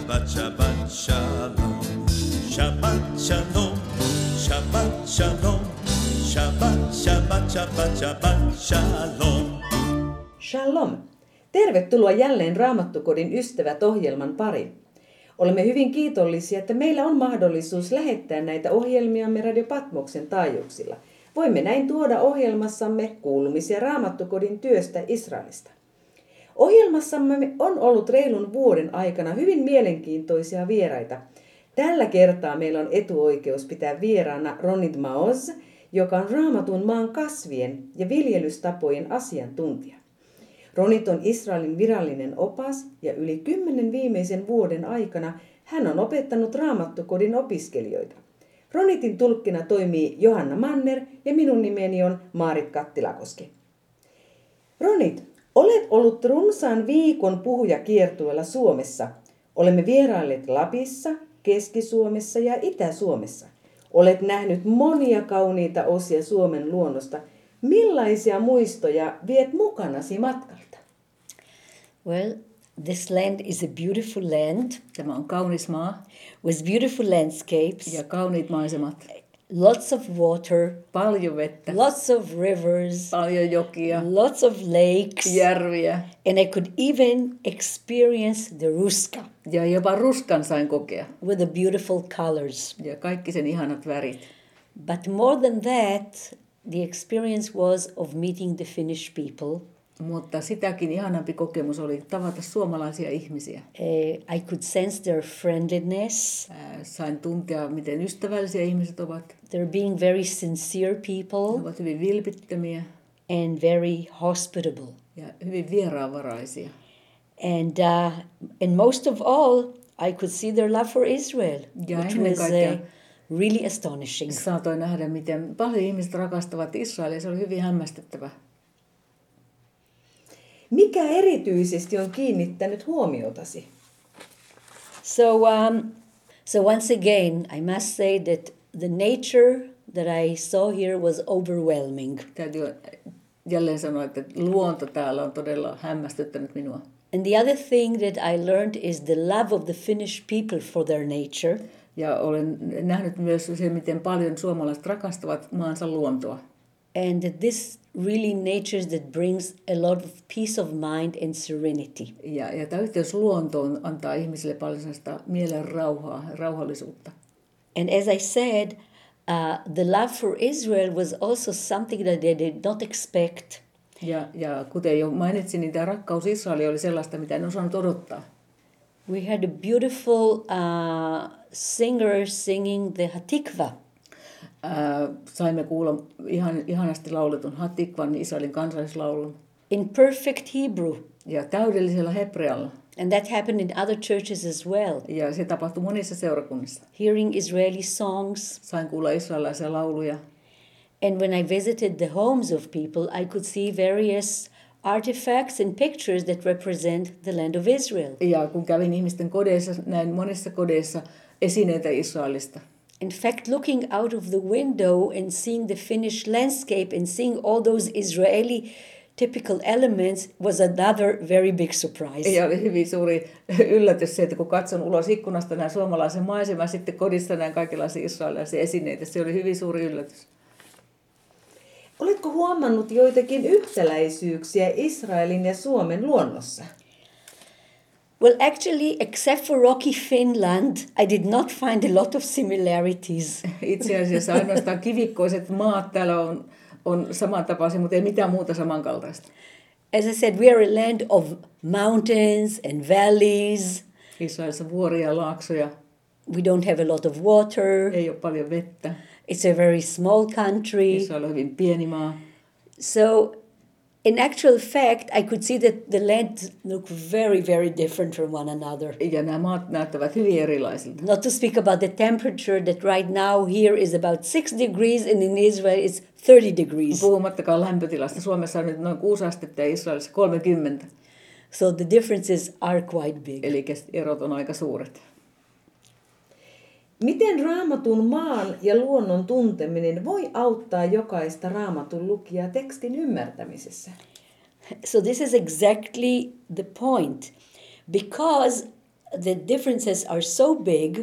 Shabbat, Shabbat, Shalom. Shabbat, Shalom. Shabbat, Shalom. Shabbat, Shabbat, Shabbat, Shabbat, Shalom. Shalom! Tervetuloa jälleen Raamattukodin ystävät ohjelman pariin. Olemme hyvin kiitollisia, että meillä on mahdollisuus lähettää näitä ohjelmiamme Radio Patmoksen taajuuksilla. Voimme näin tuoda ohjelmassamme kuulumisia Raamattukodin työstä Israelista. Ohjelmassamme on ollut reilun vuoden aikana hyvin mielenkiintoisia vieraita. Tällä kertaa meillä on etuoikeus pitää vieraana Ronit Maoz, joka on Raamatun maan kasvien ja viljelystapojen asiantuntija. Ronit on Israelin virallinen opas ja yli 10 viimeisen vuoden aikana hän on opettanut Raamattukodin opiskelijoita. Ronitin tulkkina toimii Johanna Manner ja minun nimeni on Maarit Kattilakoski. Ronit, olet ollut runsaan viikon puhujakiertueella Suomessa. Olemme vierailleet Lapissa, Keski-Suomessa ja Itä-Suomessa. Olet nähnyt monia kauniita osia Suomen luonnosta. Millaisia muistoja viet mukanasi matkalta? Well, this land is a beautiful land. Tämä on kaunis maa. With beautiful landscapes. Ja kauniit maisemat. Lots of water. Paljon vettä. Lots of rivers. Paljon jokia. Lots of lakes. Järviä. And I could even experience the ruska. Ja jopa ruskan sain kokea. With the beautiful colors. Ja kaikki sen ihanat värit. But more than that, the experience was of meeting the Finnish people. Mutta sitäkin ihanampi kokemus oli tavata suomalaisia ihmisiä. I could sense their friendliness. Sain tuntea, miten ystävällisiä ihmiset ovat. They're being very sincere people. He ovat hyvin vilpittömiä. And very hospitable. Ja hyvin vieraanvaraisia. And most of all, I could see their love for Israel, which was really astonishing. Saatoin nähdä, miten paljon ihmiset rakastavat Israelia. Se oli hyvin hämmästyttävä. Mikä erityisesti on kiinnittänyt huomiotasi? So once again, I must say that the nature that I saw here was overwhelming. Täytyy jälleen sanoa, että luonto täällä on todella hämmästyttänyt minua. And the other thing that I learned is the love of the Finnish people for their nature. Ja olen nähnyt myös se, miten paljon suomalaiset rakastavat maansa luontoa. And that this really natures that brings a lot of peace of mind and serenity. Ja tämä yhteys luontoon antaa ihmisille paljon sellaista mielen rauhaa, rauhallisuutta. And as I said, the love for Israel was also something that they did not expect. Ja kuten jo mainitsin, niin tämä rakkaus Israeliin oli sellaista, mitä en osannut odottaa. We had a beautiful singer singing the Hatikva. Saimme kuulla ihanasti lauletun Hatikvan, Israelin kansallislaulun. In perfect Hebrew. Ja täydellisellä hebrealla. And that happened in other churches as well. Ja se tapahtui monissa seurakunnissa. Hearing Israeli songs. Sain kuulla israelilaisia lauluja. And when I visited the homes of people, I could see various artifacts and pictures that represent the land of Israel. Ja kun kävin ihmisten kodeissa, näin monissa kodeissa esineitä Israelista. In fact, looking out of the window and seeing the Finnish landscape and seeing all those Israeli typical elements was another very big surprise. Ja oli hyvin suuri yllätys se, että kun katson ulos ikkunasta näin suomalaisen maiseman, sitten kodissa näin kaikenlaisia israelilaisia esineitä. Se oli hyvin suuri yllätys. Oletko huomannut joitakin yhtäläisyyksiä Israelin ja Suomen luonnossa? Well, actually, except for Rocky Finland, I did not find a lot of similarities. Itse asiassa ainoastaan kivikkoiset maat täällä on samantapaisia, mutta ei mitään muuta samankaltaista. As I said, we are a land of mountains and valleys. Israelissa vuoria ja laaksoja. We don't have a lot of water. Ei ole paljon vettä. It's a very small country. Israel on hyvin pieni maa. So, in actual fact, I could see that the lands look very, very different from one another. Ja nämä maat näyttävät hyvin erilaisilta. Not to speak about the temperature that right now here is about 6 degrees and in Israel it's 30 degrees. Puhumattakaan lämpötilasta. Suomessa on nyt noin 6 astetta ja Israelissa 30. So the differences are quite big. Eli erot on aika suuret. Miten Raamatun maan ja luonnon tunteminen voi auttaa jokaista Raamatun lukijaa tekstin ymmärtämisessä? So this is exactly the point. Because the differences are so big,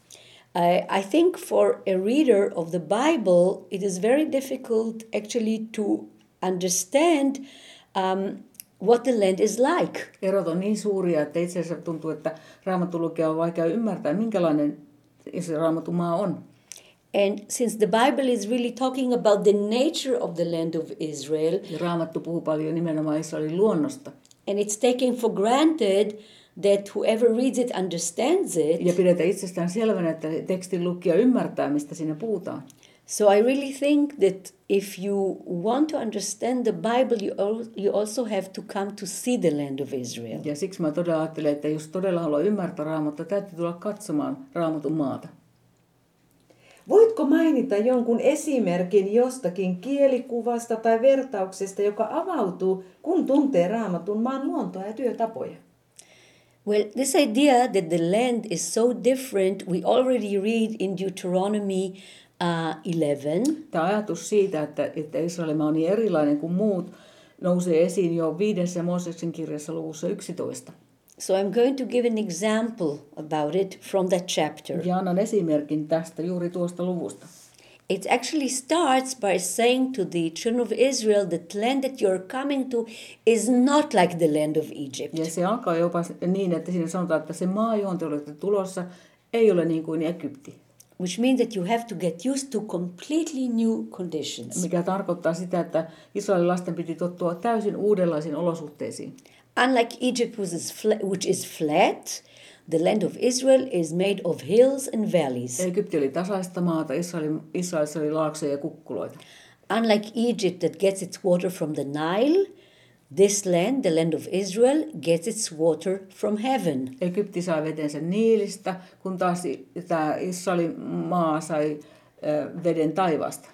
I think for a reader of the Bible, it is very difficult actually to understand what the land is like. Erot on niin suuria, että itse asiassa tuntuu, että Raamatun lukija on vaikea ymmärtää, minkälainen se Raamatun maa on. And since the Bible is really talking about the nature of the land of Israel, Ja Raamattu puhuu paljon nimenomaan Israelin luonnosta. and it's taken for granted that whoever reads it understands it, Ja pidetään itsestään selvänä, että tekstin lukija ymmärtää, mistä siinä puhutaan. so I really think that if you want to understand the Bible, you also have to come to see the land of Israel. Ja siksi mä todella ajattelen, että jos todella haluaa ymmärtää Raamattua, täytyy tulla katsomaan Raamatun maata. Voitko mainita jonkun esimerkin jostakin kielikuvasta tai vertauksesta, joka avautuu, kun tuntee Raamatun maan luontoa ja työtapoja? Well, this idea that the land is so different, we already read in Deuteronomy 11. Tämä ajatus siitä, että Israelin maa on niin erilainen kuin muut, nousee esiin jo 5. Mooseksen kirjassa luvussa 11. So I'm going to give an example about it from that chapter. Ja annan esimerkin tästä juuri tuosta luvusta. It actually starts by saying to the children of Israel that the land that you're coming to is not like the land of Egypt. Ja se alkaa jopa niin, että siinä sanotaan, että se maa, johon te olette tulossa, ei ole niin kuin Egypti. Which means that you have to get used to completely new conditions. Mikä tarkoittaa sitä, että Israelin lasten piti tottua täysin uudenlaisiin olosuhteisiin. Unlike Egypt, which is flat, the land of Israel is made of hills and valleys. Egypti oli tasaista maata, Israelissa oli laaksoja ja kukkuloita. Unlike Egypt that gets its water from the Nile, this land, the land of Israel, gets its water from heaven. Egypti sai vetensä Niilistä, kun taas tämä Israelin maa sai veden taivaasta.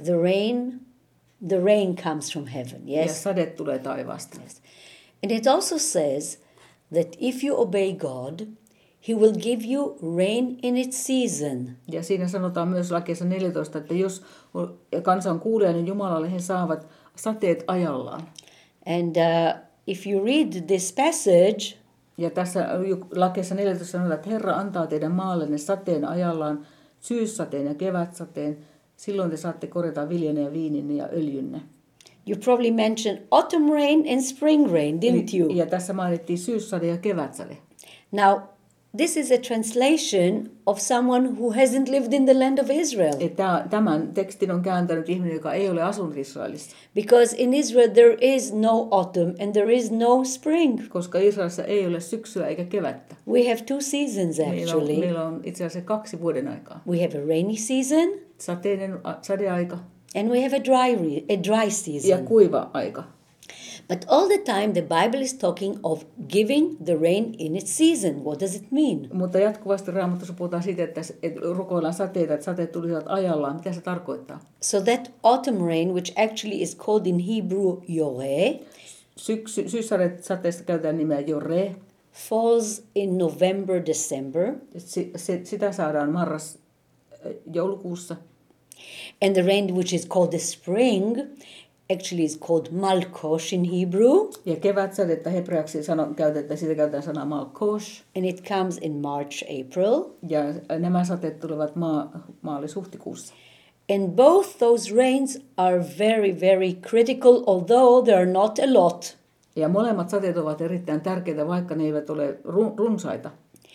The rain comes from heaven, Ja yes? sade tulee taivaasta. And it also says that if you obey God, He will give you rain in its season. Ja siinä sanotaan myös lakeessa 14, että jos kansa on kuulijainen Jumalalle, he saavat sateet ajallaan. And if you read this passage, Ja tässä lakeessa 14 sanotaan, että Herra antaa teidän maallenne sateen ajallaan, syyssateen ja kevätsateen. Silloin te saatte korjata viljenne ja viininne ja öljynne. you probably mentioned autumn rain and spring rain, didn't you? Ja tässä mainittiin syyssade ja kevätsade. Now, this is a translation of someone who hasn't lived in the land of Israel. Tämän tekstin on kääntänyt ihminen, joka ei ole asunut Israelissa. Because in Israel there is no autumn and there is no spring. Koska Israelissa ei ole syksyä eikä kevättä. We have two seasons actually. Meillä on itse asiassa 2 vuoden aikaa. We have a rainy season Sadeaika and we have a dry ja season. kuiva aika. But all the time the Bible is talking of giving the rain in its season. What does it mean? Mutta jatkuvasti Raamatussa puhutaan siitä, että rukoillaan sateita, että sateet tulisivat ajallaan. Mitä se tarkoittaa? So that autumn rain, which actually is called in Hebrew yoreh, Syyssateesta käytetään nimeä Jore. falls in November, December. Sitä saadaan joulukuussa. And the rain which is called the spring actually is called malkosh in Hebrew. Ja kevätsadetta hebreaksi siitä käytetään sanaa malkosh. And it comes in March, April. Ja nämä sateet tulevat maalis-huhtikuussa. And both those rains are very, very critical, although they are not a lot. Ja molemmat sateet ovat erittäin tärkeitä, vaikka ne eivät ole runsaita.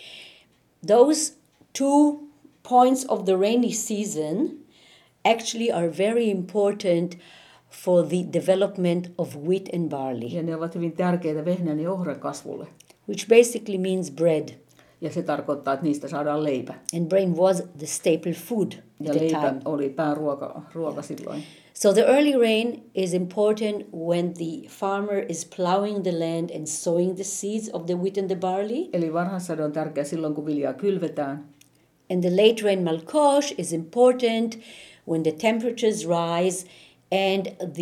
Those 2 points of the rainy season actually are very important for the development of wheat and barley, Ja ne ovat hyvin tärkeitä vehnän ja ohran kasvulle. which basically means bread. Ja se tarkoittaa, että niistä saadaan leipä. And bread was the staple food Ja at the leipä time. oli pääruoka silloin. So the early rain is important when the farmer is plowing the land and sowing the seeds of the wheat and the barley. Eli varhaissade on tärkeä silloin, kun viljaa kylvetään. And the late rain malkosh is important when the temperatures rise and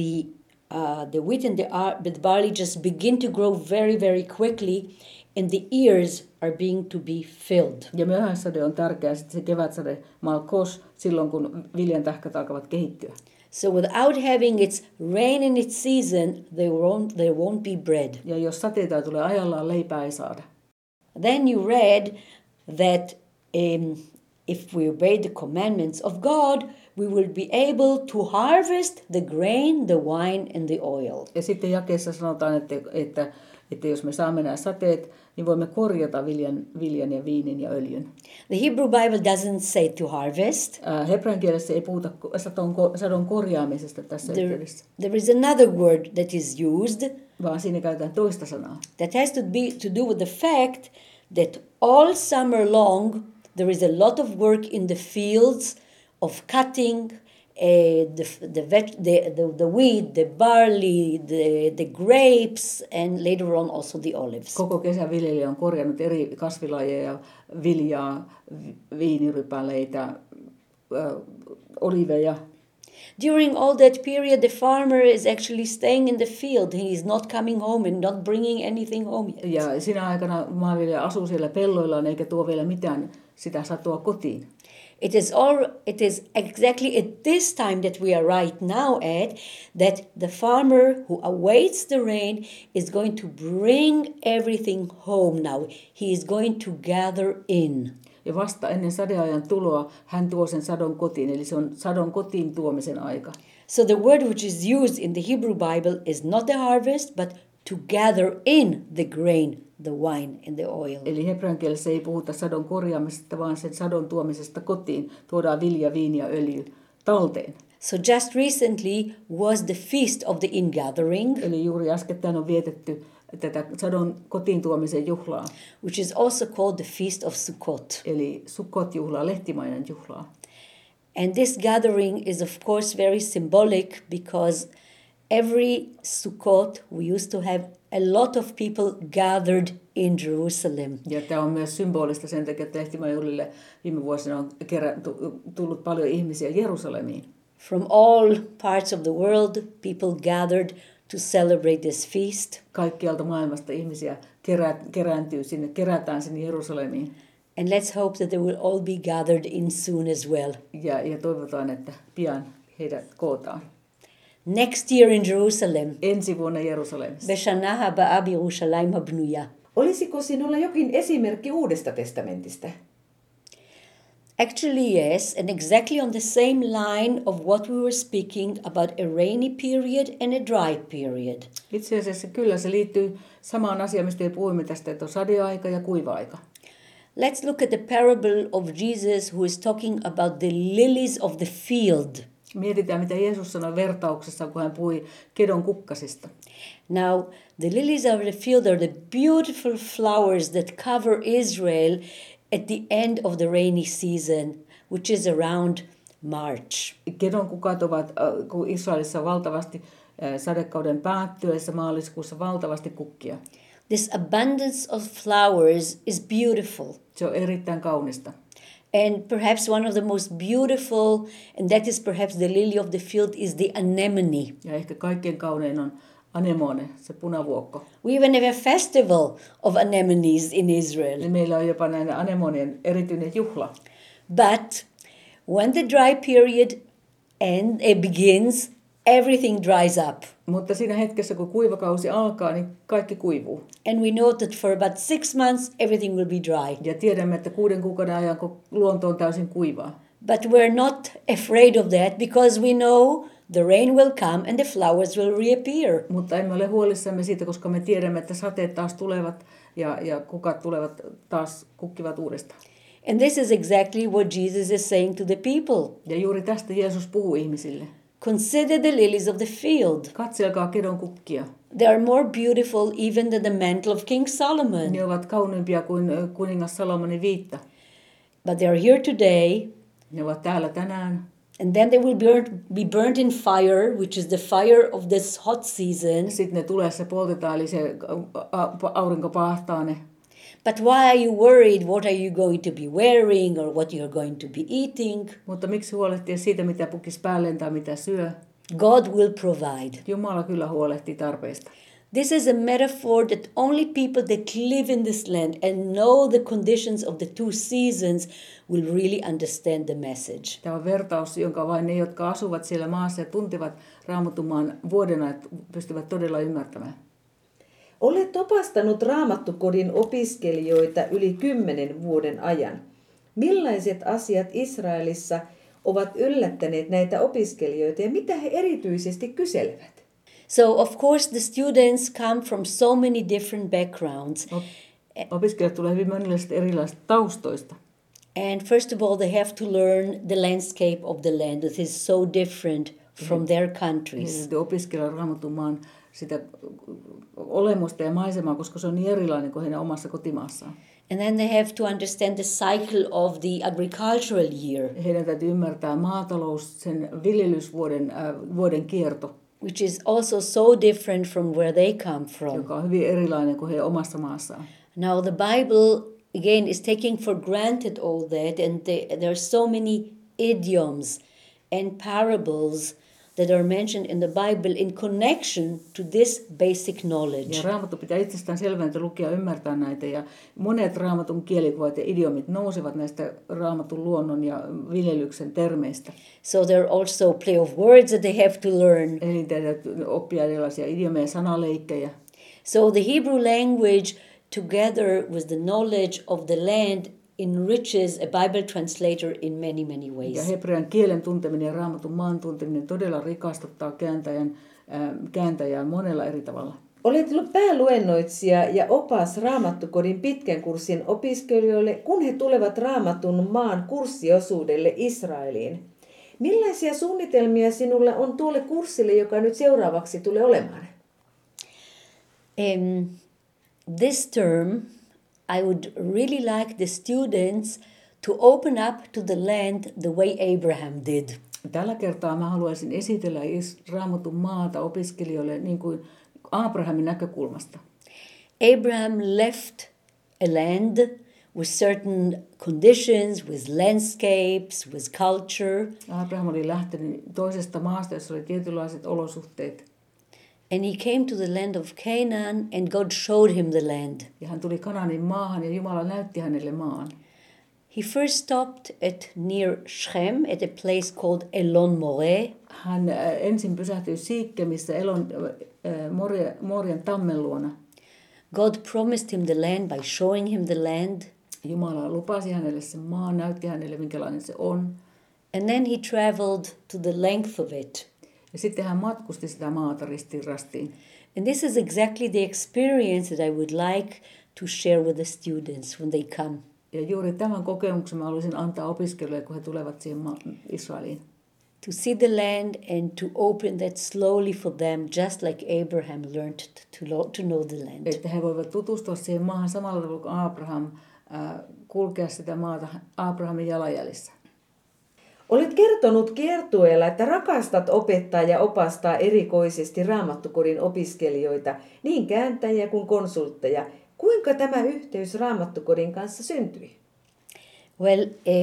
the wheat and the barley just begin to grow very, very quickly and the ears are being to be filled. Ja myöhäissade on tärkeä sitten se kevätsade malkosh silloin, kun viljan tähkät alkavat kehittyä. So without having its rain in its season, there won't be bread. Ja jos sateita tulee ajallaan, leipää ei saada. then you read that if we obey the commandments of God, we will be able to harvest the grain, the wine and the oil. Ja sitten jakeessa sanotaan, että jos me saamme nämä sateet, niin voimme korjata viljan ja viinin ja öljyn. The Hebrew Bible doesn't say to harvest. Hebrean kielessä ei puhuta sadon korjaamisesta tässä yhteydessä. There is another word that is used. Vaan siinä käytetään toista sanaa. That has to do with the fact that all summer long there is a lot of work in the fields of cutting the wheat, the barley, the grapes, and later on also the olives. Koko kesän viljelijä on korjannut eri kasvilajeja, viljaa, viinirypäleitä, oliveja. During all that period, the farmer is actually staying in the field. He is not coming home and not bringing anything home yet. Ja siinä aikana maanviljelijä asuu siellä pelloillaan eikä tuo vielä mitään sitä satoa kotiin. It is exactly at this time that we are right now at, that the farmer who awaits the rain is going to bring everything home now. He is going to gather in. Ja vasta ennen sadeajan tuloa hän tuo sen sadon kotiin, eli se on sadon kotiin tuomisen aika. So the word which is used in the Hebrew Bible is not the harvest, but to gather in the grain, the wine and the oil. Eli hebrean kielessä ei puhuta sadon korjaamisesta, vaan sen sadon tuomisesta kotiin. Tuodaan vilja, viini ja öljy talteen. So just recently was the feast of the ingathering. Eli juuri äskettäin on vietetty tätä sadon kotiin tuomisen juhlaa. Which is also called the Feast of Sukkot. Eli Sukkot-juhlaa, lehtimainen juhlaa. And this gathering is of course very symbolic because every Sukkot we used to have a lot of people gathered in Jerusalem. Ja tämä on myös symbolista sen takia, että lehtimajuhlille viime vuosina on tullut paljon ihmisiä Jerusalemiin. From all parts of the world, people gathered to celebrate this feast. Kaikkialta maailmasta ihmisiä kerätään sinne Jerusalemiin. And let's hope that they will all be gathered in soon as well. Ja toivotaan, että pian heidät kootaan. Next year in Jerusalem. Ensi vuonna Jerusalemissa. B'shana haba'a b'Yerushalayim habnuya. Olisiko sinulla jokin esimerkki Uudesta testamentista? Actually, yes, and exactly on the same line of what we were speaking about a rainy period and a dry period. Itse asiassa kyllä se liittyy samaan asiaan, mistä puhuimme tästä, että on sadeaika ja kuiva-aika. Let's look at the parable of Jesus who is talking about the lilies of the field. Mietitään, mitä Jeesus sanoi vertauksessa, kun hän puhui kedon kukkasista. Now, the lilies of the field are the beautiful flowers that cover Israel at the end of the rainy season, which is around March. Kedon kukat ovat Israelissa valtavasti sadekauden päättyessä maaliskuussa valtavasti kukkia. This abundance of flowers is beautiful. Se on erittäin kaunista. And perhaps one of the most beautiful, and that is perhaps the lily of the field, is the anemone. Ja ehkä kaikkein kaunein on anemone, se punavuokko. We even have a festival of anemones in Israel. Ja meillä on jopa näiden anemonien erityinen juhla. But when the dry period begins, everything dries up. Mutta siinä hetkessä, kun kuivakausi alkaa, niin kaikki kuivuu. And we know that for about 6 months, everything will be dry. Ja tiedämme, että 6 kuukauden ajan, kun luonto on täysin kuivaa. But we're not afraid of that because we know the rain will come and the flowers will reappear. Mutta emme ole huolissamme siitä, koska me tiedämme, että sateet taas tulevat ja kukat tulevat taas kukkivat uudestaan. And this is exactly what Jesus is saying to the people. Ja juuri tästä Jeesus puhuu ihmisille. Consider the lilies of the field. Katselkaa kedon kukkia. They are more beautiful even than the mantle of King Solomon. Ne ovat kauniimpia kuin kuningas Salomonin viitta. But they are here today. Ne ovat täällä tänään. And then they will be burnt in fire, which is the fire of this hot season. Sitten ne tulessa poltetaan, eli se aurinko paahtaa ne. But why are you worried? What are you going to be wearing or what you're going to be eating? Mutta miksi huolehtia siitä, mitä pukisi päälleen tai mitä syö? God will provide. Jumala kyllä huolehtii tarpeista. This is a metaphor that only people that live in this land and know the conditions of the 2 seasons will really understand the message. Tämä on vertaus, jonka vain ne, jotka asuvat siellä maassa ja tuntevat Raamatun maan vuodenajat, pystyvät todella ymmärtämään. Olet opastanut Raamattukodin opiskelijoita yli 10 vuoden ajan. Millaiset asiat Israelissa ovat yllättäneet näitä opiskelijoita ja mitä he erityisesti kyselevät? So, of course, the students come from so many different backgrounds. Opiskelijat tulee hyvin monenlaisista erilaisista taustoista. And first of all, they have to learn the landscape of the land that is so different from their countries. He opiskella Raamatun maan sitä olemusta ja maisemaa, koska se on niin erilainen kuin heidän omassa kotimaassaan. And then they have to understand the cycle of the agricultural year, Heidän täytyy ymmärtää maatalous, sen viljelysvuoden vuoden kierto, which is also so different from where they come from. joka on hyvin erilainen kuin heidän omassa maassaan. Now, the Bible, again, is taking for granted all that, and there are so many idioms and parables that are mentioned in the Bible in connection to this basic knowledge. Ja Raamattu pitää itsestään selvänä, että lukija ymmärtää näitä, ja monet Raamatun kielikuvat ja idiomit nousevat näistä Raamatun luonnon ja viljelyksen termeistä. So there are also play of words that they have to learn. Eli täytyy oppia erilaisia idiomeja ja sanaleikkejä. So the Hebrew language, together with the knowledge of the land, enriches a Bible translator in many, many Ja ways. hebrean kielen tunteminen ja Raamatun maan tunteminen todella rikastuttaa kääntäjää monella eri tavalla. Olet pääluennoitsija ja opas Raamattukodin pitkän kurssin opiskelijoille, kun he tulevat Raamatun maan kurssiosuudelle Israeliin. Millaisia suunnitelmia sinulla on tuolle kurssille, joka nyt seuraavaksi tulee olemaan? This term, I would really like the students to open up to the land the way Abraham did. Tällä kertaa mä haluaisin esitellä Raamatun maata opiskelijoille niin kuin Abrahamin näkökulmasta. Abraham left a land with certain conditions, with landscapes, with culture. Abraham oli lähtenyt toisesta maasta, jossa oli tietynlaiset olosuhteet. And he came to the land of Canaan, and God showed him the land. Ja hän tuli Kanaanin maahan ja Jumala näytti hänelle maan. He first stopped at near Shechem at a place called Elon Moreh. Hän ensin pysähtyi Siikkemissä Morian tammen luona. God promised him the land by showing him the land. Jumala lupasi hänelle sen maan, näytti hänelle minkälainen se on. And then he traveled to the length of it. Ja sitten hän matkusti sitä maata ristiin rastiin. And this is exactly the experience that I would like to share with the students when they come. Ja juuri tämän kokemuksen mä haluaisin antaa opiskelijoille, kun he tulevat siihen Israeliin. To see the land and to open that slowly for them, just like Abraham learned to know the land. Että he voivat tutustua siihen maahan samalla tavalla kuin Abraham, kulkea sitä maata Abrahamin jalanjäljissä. Olet kertonut kiertueella, että rakastat opettaa ja opastaa erikoisesti Raamattukodin opiskelijoita, niin kääntäjiä kuin konsultteja. Kuinka tämä yhteys Raamattukodin kanssa syntyi? Well,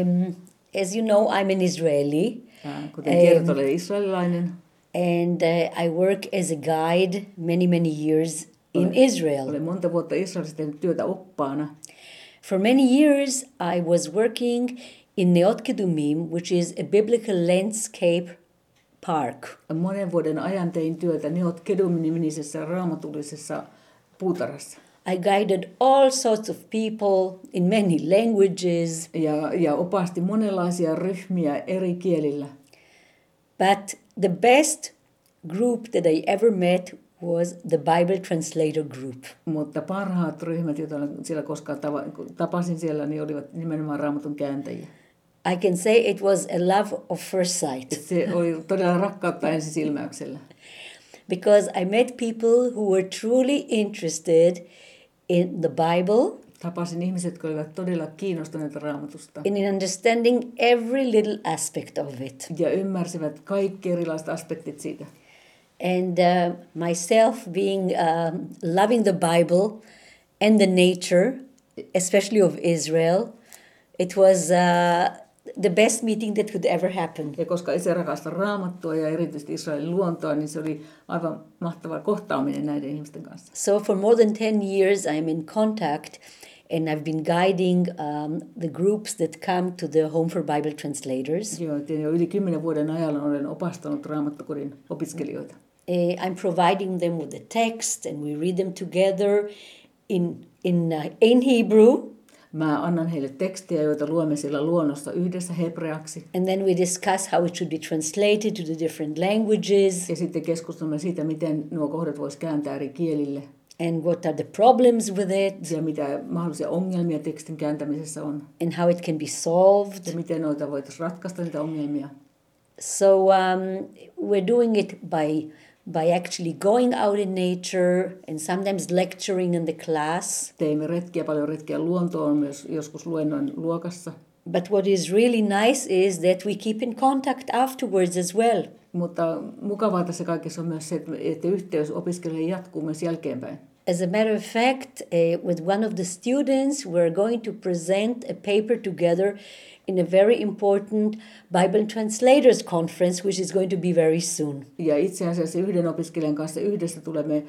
as you know, I'm an Israeli. Kuten tiedät, olen israelilainen. And I work as a guide many years in Israel. Olen monta vuotta Israelissa tehnyt työtä oppaana. For many years, I was working in Neot Kedumim, which is a biblical landscape park. Monen vuoden ajan tein työtä Neot Kedumim-nimisessä raamatullisessa puutarhassa. I guided all sorts of people in many languages. Ja opasti monenlaisia ryhmiä eri kielillä. But the best group that I ever met was the Bible translator group. Mutta parhaat ryhmät, joita siellä koskaan tapasin siellä, niin olivat nimenomaan Raamatun kääntäjiä. I can say it was a love of first sight. Se oli todella rakkautta ensisilmäyksellä. Because I met people who were truly interested in the Bible. Tapasin ihmiset, jotka olivat todella kiinnostuneita Raamatusta. In understanding every little aspect of it. Ja ymmärsivät kaikki erilaiset aspektit siitä. And myself being loving the Bible and the nature, especially of Israel, it was the best meeting that could ever happen. Ja koska itse rakastan Raamattua ja erityisesti Israelin luontoa, niin se oli aivan mahtava kohtaaminen näiden ihmisten kanssa. So for more than 10 years I'm in contact and I've been guiding the groups that come to the Home for Bible Translators. Joo, jo yli 10 vuoden ajan olen opastanut Raamattukodin opiskelijoita. I'm providing them with the text and we read them together in Hebrew. Mä annan heille tekstejä, joita luemme sillä luonnosta yhdessä hebreaksi. And then we discuss how it should be translated to the different languages. Ja sitten keskustelemme siitä, miten nuo kohdat voisi kääntää eri kielille. And what are the problems with it. Ja mitä mahdollisia ongelmia tekstin kääntämisessä on. And how it can be solved. Ja miten noita voitaisiin ratkaista niitä ongelmia. So we're doing it by actually going out in nature and sometimes lecturing in the class. Teimme paljon retkiä luontoon, myös joskus luennoin luokassa. But what is really nice is that we keep in contact afterwards as well. Mutta mukavaa tässä kaikessa on myös se, että yhteys opiskelijoille jatkuu myös jälkeenpäin. As a matter of fact, with one of the students, we're going to present a paper together in a very important Bible Translators Conference, which is going to be very soon. Ja itse asiassa yhden opiskelijan kanssa yhdessä tulemme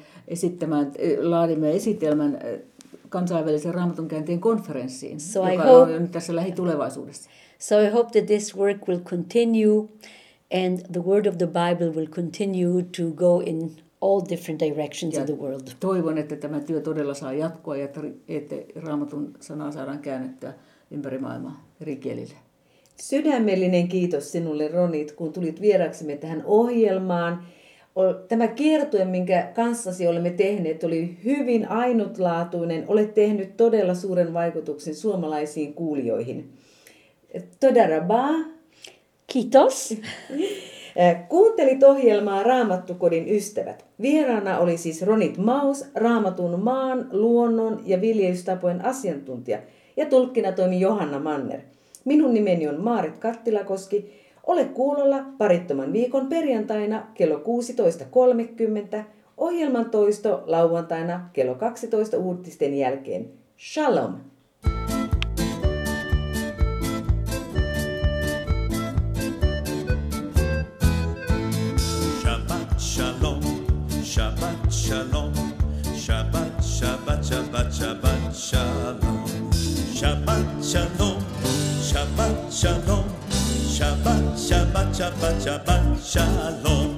laadimme esitelmän kansainvälisen raamatunkäänteen konferenssiin, joka on nyt tässä lähitulevaisuudessa. So I hope that this work will continue and the word of the Bible will continue to go in all different directions of the world. Toivon, että tämä työ todella saa jatkoa ja että Raamatun sanaa saadaan käännettyä ympäri maailmaa eri kielille. Sydämellinen kiitos sinulle, Ronit, kun tulit vieraksemme tähän ohjelmaan. Tämä kiertue, minkä kanssasi olemme tehneet, oli hyvin ainutlaatuinen. Olet tehnyt todella suuren vaikutuksen suomalaisiin kuulijoihin. Toda rabaa. Kiitos. Kuuntelit ohjelmaa Raamattukodin ystävät. Vieraana oli siis Ronit Maus, Raamatun maan, luonnon ja viljelystapojen asiantuntija. Ja tulkkina toimi Johanna Manner. Minun nimeni on Maaret Kattilakoski. Ole kuulolla parittoman viikon perjantaina kello 16.30. Ohjelman toisto lauantaina kello 12 uutisten jälkeen. Shalom! Shabbat shalom, Shabbat shalom, Shabbat, Shabbat, Shabbat, Shabbat shalom. Shabbat shalom, Shabbat shalom, Shabbat, Shabbat, Shabbat, Shabbat shalom.